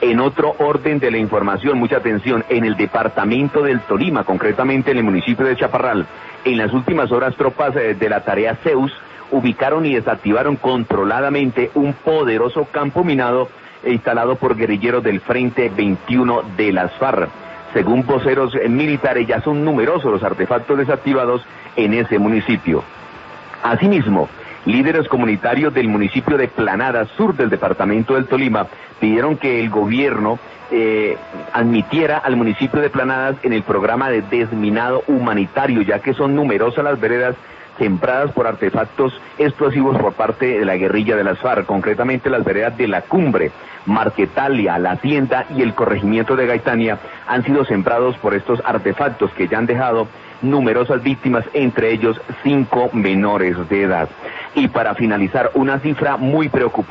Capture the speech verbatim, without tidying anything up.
En otro orden de la información, mucha atención, en el departamento del Tolima, concretamente en el municipio de Chaparral, en las últimas horas tropas de la tarea Zeus ubicaron y desactivaron controladamente un poderoso campo minado instalado por guerrilleros del Frente veintiuno de las FARC. Según voceros militares, ya son numerosos los artefactos desactivados en ese municipio. Asimismo, líderes comunitarios del municipio de Planada, sur del departamento del Tolima, pidieron que el gobierno eh, admitiera al municipio de Planadas en el programa de desminado humanitario, ya que son numerosas las veredas sembradas por artefactos explosivos por parte de la guerrilla de las FARC, concretamente las veredas de La Cumbre, Marquetalia, La Hacienda y el corregimiento de Gaitania han sido sembrados por estos artefactos que ya han dejado numerosas víctimas, entre ellos cinco menores de edad. Y para finalizar, una cifra muy preocupante.